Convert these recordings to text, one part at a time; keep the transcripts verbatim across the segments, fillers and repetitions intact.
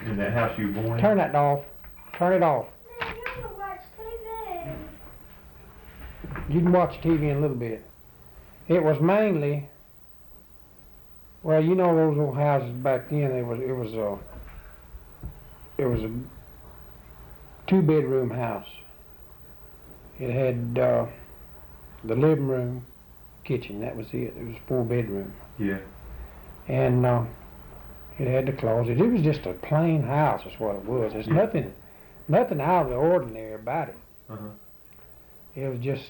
In that house you were born in? Turn that off. Turn it off. No, you can watch T V. You can watch T V in a little bit. It was mainly, well, you know those old houses back then. It was it was a it was a two bedroom house. It had uh, the living room, kitchen. That was it. It was four bedroom. Yeah. And uh, it had the closet. It was just a plain house. Is what it was. There's Yeah. nothing nothing out of the ordinary about it. Uh huh. It was just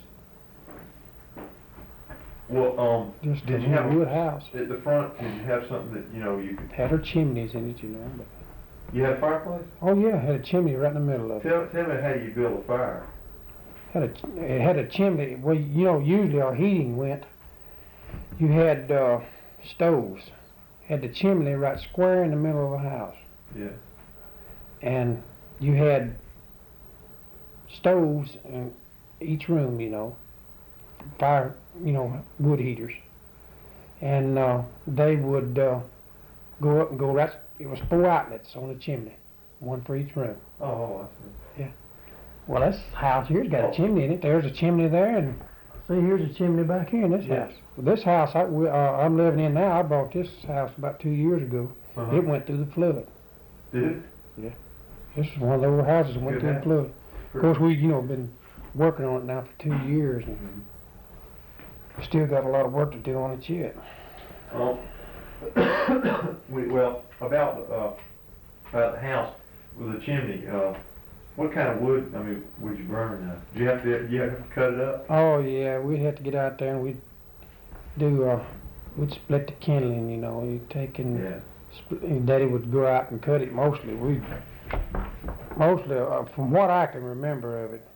Well, um, just did a you have wood house. at the front? Did you have something that you know you could? Had her chimneys in it, you know. But, You had a fireplace? oh yeah, had a chimney right in the middle of it. Tell tell me how you build a fire. Had a, it had a chimney. Well, you know, usually our heating went. You had uh, stoves. Had the chimney right square in the middle of the house, Yeah. and you had stoves in each room. You know, fire. You know, wood heaters, and uh, they would uh, go up and go right. It was four outlets on the chimney, one for each room. Oh, I see. Well, this house here's got Oh. a chimney in it. There's a chimney there, and see, here's a chimney back here in this Yeah. house. This house I, we, uh, I'm living in now, I bought this house about two years ago. Uh-huh. It went through the flood. Did it? This is one of those houses that went Good through the house. flood. Of course, we, you know, been working on it now for two years, and Mhm. still got a lot of work to do on it yet. Um, we, well, about uh, about the house with the chimney. Uh, what kind of wood? I mean, would you burn? Uh, did you have to? Did you have to cut it up? Oh yeah, we'd have to get out there and we'd do, uh, we'd split the kindling, you know, you'd take and Yeah. Sp- and Daddy would go out and cut it mostly. We mostly, uh, from what I can remember of it,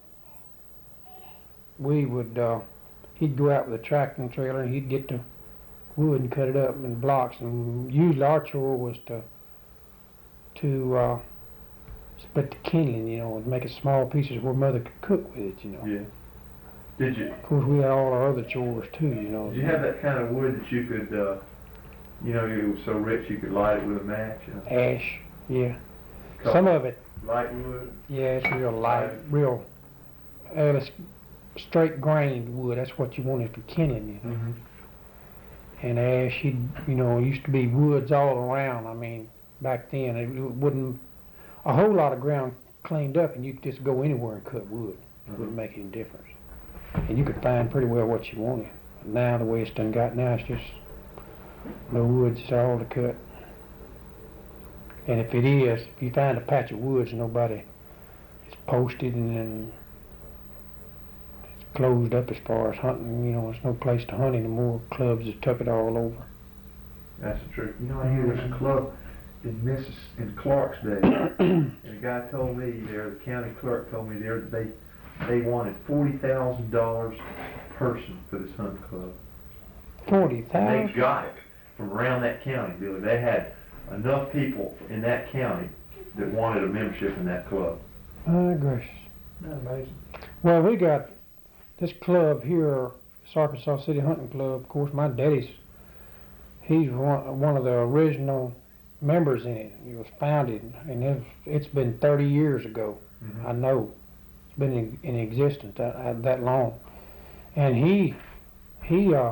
we would. Uh, he'd go out with a tractor and trailer, and he'd get the wood and cut it up in blocks. And usually our chore was to to uh, split the kindling, you know, and make it small pieces where Mother could cook with it, you know. Yeah. Did you? Of course, we had all our other chores too, you know. Did you have that kind of wood that you could? Uh, you know, it was so rich you could light it with a match. You know? Ash, yeah. Call Some it of it. light wood. Yeah, it's real light, real uh, it's straight grained wood. That's what you wanted for kindling, you know. Mm-hmm. And ash, you'd, you know, used to be woods all around. I mean, back then it wouldn't a whole lot of ground cleaned up, and you could just go anywhere and cut wood. It Mhm. wouldn't make any difference, and you could find pretty well what you wanted. But now the way it's done got now, it's just no woods at all to cut. And if it is, if you find a patch of woods, nobody is posted and then it's closed up as far as hunting. You know, there's no place to hunt anymore. Clubs have took it all over. That's the truth. You know, I hear there's a club in Missis in Clarksdale, and a guy told me there, the county clerk told me there that they they wanted forty thousand dollars per person for this hunting club. Forty And they thousand. got it from around that county, Billy. They had enough people in that county that wanted a membership in that club. My gracious. Isn't that amazing? Well, we got this club here, this Arkansas City Hunting Club. Of course, my daddy's, he's one, one of the original members in it. It was founded, and it's, it's been thirty years ago. Mm-hmm. I know. It's been in, in existence that, uh, that long. And he, he, uh,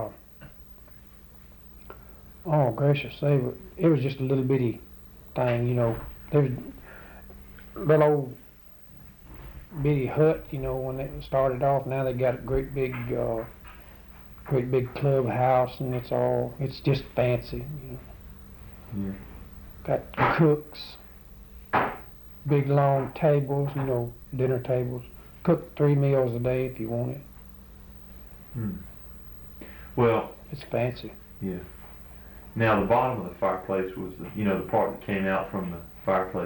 oh gracious, they were, it was just a little bitty thing, you know. There was a little old bitty hut, you know, when it started off. Now they got a great big, uh, great big clubhouse, and it's all, it's just fancy, you know. Yeah. Got cooks, big long tables, you know, dinner tables. Cook three meals a day if you want it. Hmm. Well, It's fancy. yeah. Now the bottom of the fireplace was, the, you know, the part that came out from the fireplace.